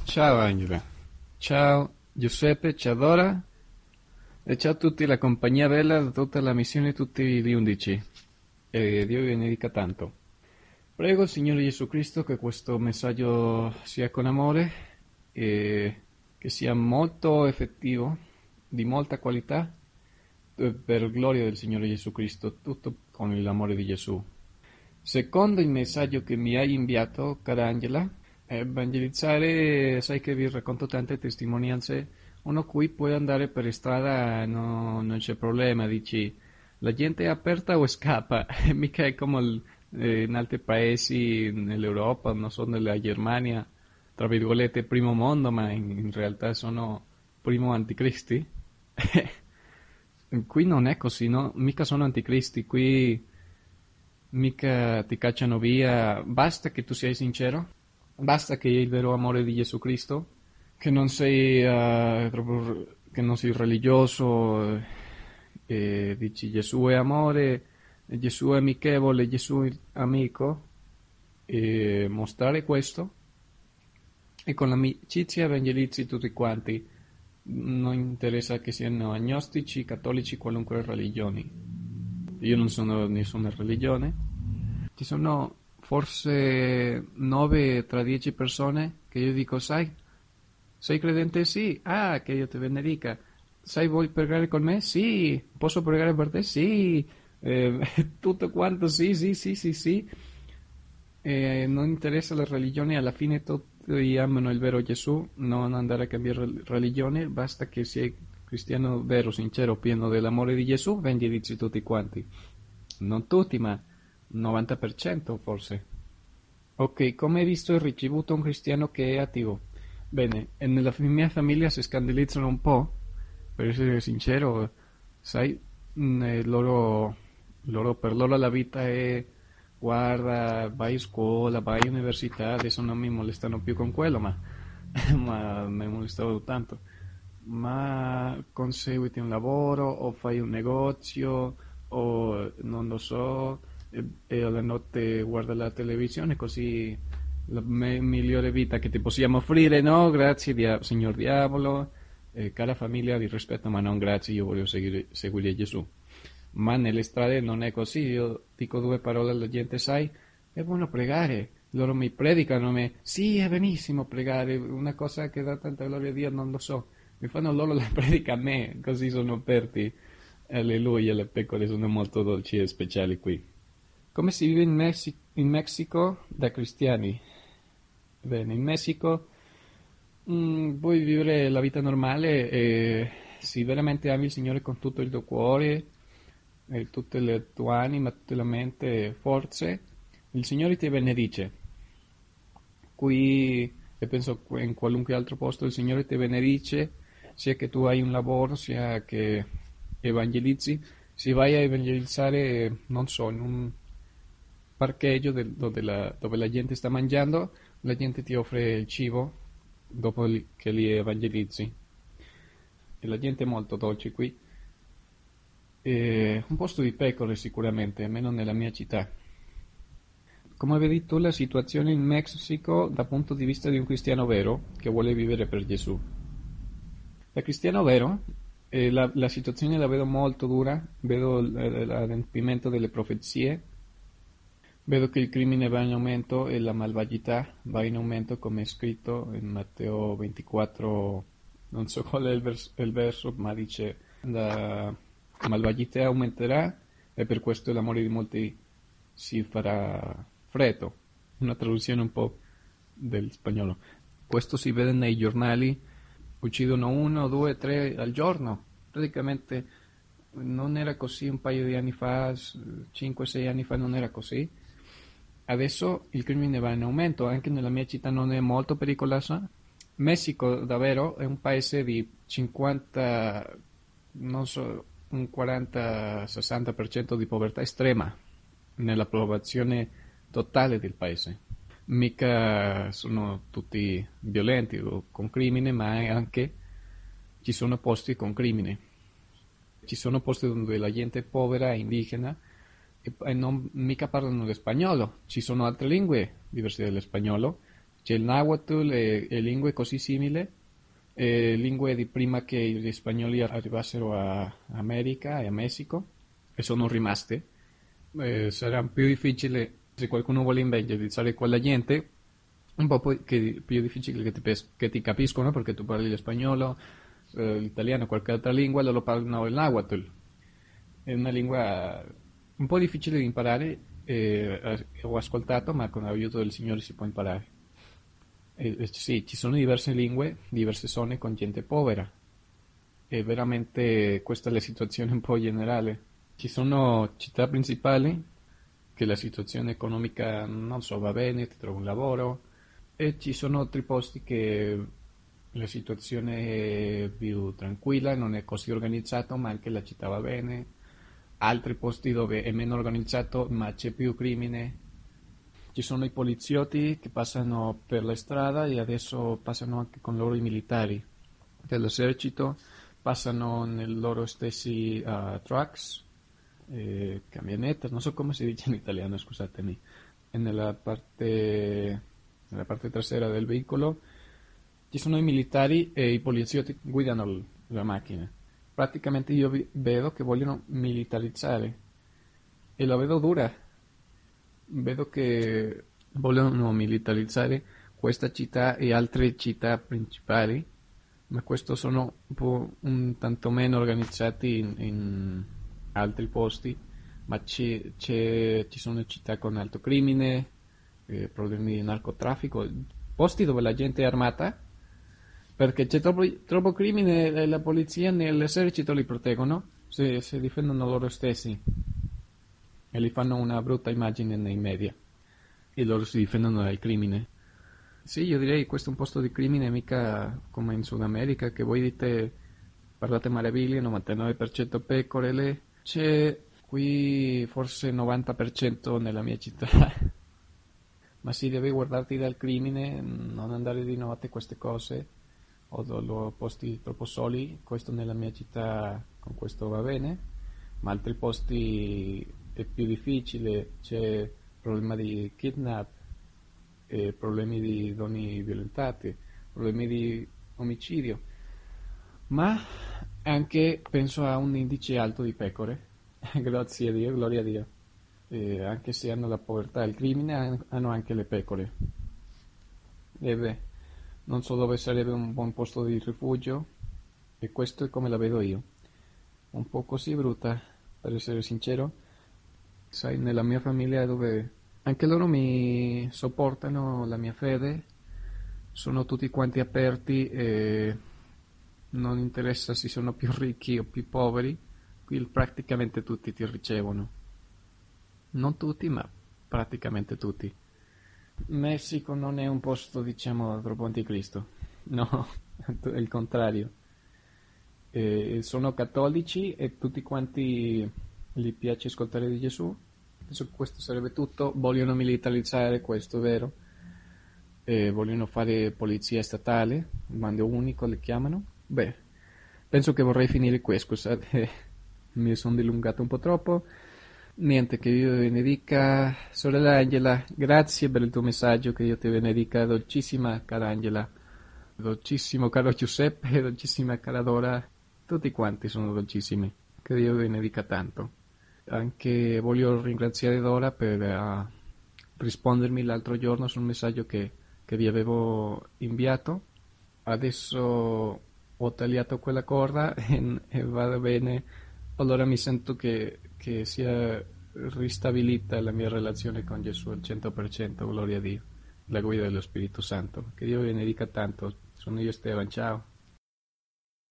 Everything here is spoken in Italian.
Ciao Angela, ciao Giuseppe, ciao Dora e ciao a tutti, la compagnia bella, tutta la missione, tutti gli 11. E Dio vi benedica tanto. Prego il Signore Gesù Cristo che questo messaggio sia con amore e che sia molto effettivo, di molta qualità, per gloria del Signore Gesù Cristo, tutto con l'amore di Gesù. Secondo il messaggio che mi hai inviato, cara Angela, evangelizzare, sai che vi racconto tante testimonianze, uno qui può andare per strada, no, non c'è problema, dici, la gente è aperta o scappa, mica è come in altri paesi, nell'Europa, non so, nella Germania, tra virgolette, primo mondo, ma in realtà sono primo anticristi. Qui non è così, no? Mica sono anticristi, qui mica ti cacciano via, basta che tu sei sincero, basta che hai il vero amore di Gesù Cristo, che non sei, che non sei religioso, e dici Gesù è amore, Gesù è amichevole, Gesù è amico, e mostrare questo, e con l'amicizia evangelizzi tutti quanti, non interessa che siano agnostici, cattolici, qualunque religione. Io non sono nessuna religione. Ci sono forse 9 tra 10 persone che io dico, sai, sei credente? Sì. Ah, che Dio ti benedica. Sai, vuoi pregare con me? Sì. Posso pregare per te? Sì. Eh, tutto quanto, sì, sì, sì, sì, sì. Non interessa la religione, alla fine tutti amano il vero Gesù, non andare a cambiare religione, basta che sia cristiano vero, sincero, pieno dell'amore di Gesù, evangelizzi tutti quanti. Non tutti, ma 90% forse. Ok, come hai visto e ricevuto un cristiano che è attivo? Bene, e nella mia famiglia si scandalizzano un po', per essere sincero, sai, per loro la vita è, guarda, vai a scuola, vai all'università, adesso non mi molestano più con quello, ma, ma mi molestavo tanto. Ma conseguiti un lavoro o fai un negozio o non lo so, e alla notte guarda la televisione così la migliore vita che ti possiamo offrire, no? Grazie, signor Diavolo, cara famiglia, vi rispetto, ma non grazie, io voglio seguire Gesù. Ma nelle strade non è così, io dico due parole alla gente, sai, è buono pregare, loro mi predicano, sì, è benissimo pregare, una cosa che dà tanta gloria a Dio, non lo so, mi fanno loro la predica a me, così sono aperti, alleluia, le pecore sono molto dolci e speciali qui. Come si vive in Messico da cristiani? Bene, in Messico puoi vivere la vita normale e se veramente ami il Signore con tutto il tuo cuore, e tutte le tue anime, tutta la mente e forze, il Signore ti benedice. Qui, e penso in qualunque altro posto, il Signore ti benedice, sia che tu hai un lavoro, sia che evangelizzi. Se vai a evangelizzare, non so, in un parcheggio dove la gente sta mangiando, la gente ti offre il cibo dopo che li evangelizzi. E la gente è molto dolce qui. Un posto di pecore sicuramente, almeno nella mia città. Come vedi tu la situazione in Messico dal punto di vista di un cristiano vero che vuole vivere per Gesù? Da cristiano vero, la situazione la vedo molto dura, vedo l'adempimento delle profezie, vedo che il crimine va in aumento e la malvagità va in aumento, come è scritto in Matteo 24, non so qual è il verso, ma dice la malvagità aumenterà e per questo l'amore di molti si farà freddo. Una traduzione un po' del spagnolo. Questo si vede nei giornali, uccidono 1, 2, 3 al giorno. Praticamente non era così un paio di anni fa, 5, 6 anni fa non era così. Adesso il crimine va in aumento, anche nella mia città non è molto pericolosa. Messico davvero è un paese di 50, non so, un 40-60% di povertà estrema nella popolazione totale del paese. Mica sono tutti violenti o con crimine, ma anche ci sono posti con crimine. Ci sono posti dove la gente è povera, indigena, e non mica parlano lo spagnolo. Ci sono altre lingue diverse dall'espagnolo, C'è il Nahuatl e lingue così simili, lingue di prima che gli spagnoli arrivassero a America e a Messico, e sono rimaste. Sarà più difficile, se qualcuno vuole evangelizzare quella gente, un po' più difficile che ti capiscono perché tu parli lo spagnolo, l'italiano, qualche altra lingua, loro parlano il Nahuatl. È una lingua un po' difficile di imparare, ho ascoltato, ma con l'aiuto del Signore si può imparare. Sì, ci sono diverse lingue, diverse zone con gente povera, e veramente questa è la situazione un po' generale. Ci sono città principali che la situazione economica non so, va bene, ti trovi un lavoro, e ci sono altri posti che la situazione è più tranquilla, non è così organizzato, ma anche la città va bene. Altri posti dove è meno organizzato, ma c'è più crimine. Ci sono i poliziotti che passano per la strada e adesso passano anche con loro i militari dell'esercito, passano nei loro stessi trucks, camionette, non so come si dice in italiano, scusatemi, e nella parte trasera del veicolo ci sono i militari e i poliziotti che guidano la macchina. Praticamente io vedo che vogliono militarizzare e la vedo dura. Vedo che vogliono militarizzare questa città e altre città principali, ma questo sono un tanto meno organizzati in altri posti, ma ci sono città con alto crimine, problemi di narcotraffico, posti dove la gente è armata, perché c'è troppo crimine e la polizia né l'esercito li proteggono, si difendono loro stessi e li fanno una brutta immagine nei media e loro si difendono dal crimine. Sì, io direi che questo è un posto di crimine, mica come in Sud America, che voi dite, parlate meraviglie, 99% pecore, c'è qui forse 90% nella mia città. Ma sì, devi guardarti dal crimine, non andare di notte, queste cose, o posti troppo soli, questo nella mia città, con questo va bene, ma altri posti è più difficile, c'è problema di kidnap, problemi di donne violentate, problemi di omicidio, ma anche penso a un indice alto di pecore, grazie a Dio, gloria a Dio. Anche se hanno la povertà e il crimine, hanno anche le pecore. E beh, non so dove sarebbe un buon posto di rifugio, e questo è come la vedo io. Un po' così brutta, per essere sincero. Sai, nella mia famiglia dove anche loro mi sopportano la mia fede, sono tutti quanti aperti e non interessa se sono più ricchi o più poveri, qui praticamente tutti ti ricevono. Non tutti, ma praticamente tutti. Messico non è un posto, diciamo, troppo anticristo. No, è il contrario. Sono cattolici e tutti quanti gli piace ascoltare di Gesù. Penso che questo sarebbe tutto. Vogliono militarizzare, questo è vero. Vogliono fare polizia statale, mando unico le chiamano. Beh, penso che vorrei finire qui, scusate, mi sono dilungato un po' troppo. Niente, che Dio ti benedica. Sorella Angela, grazie per il tuo messaggio, che Dio ti benedica. Dolcissima cara Angela, dolcissimo caro Giuseppe, dolcissima cara Dora, tutti quanti sono dolcissimi. Che Dio ti benedica tanto. Anche voglio ringraziare Dora per rispondermi l'altro giorno sul messaggio che vi avevo inviato. Adesso ho tagliato quella corda e va bene. Allora mi sento che sia ristabilita la mia relazione con Gesù al 100%, gloria a Dio, la guida dello Spirito Santo. Che Dio vi benedica tanto. Sono io Esteban, ciao.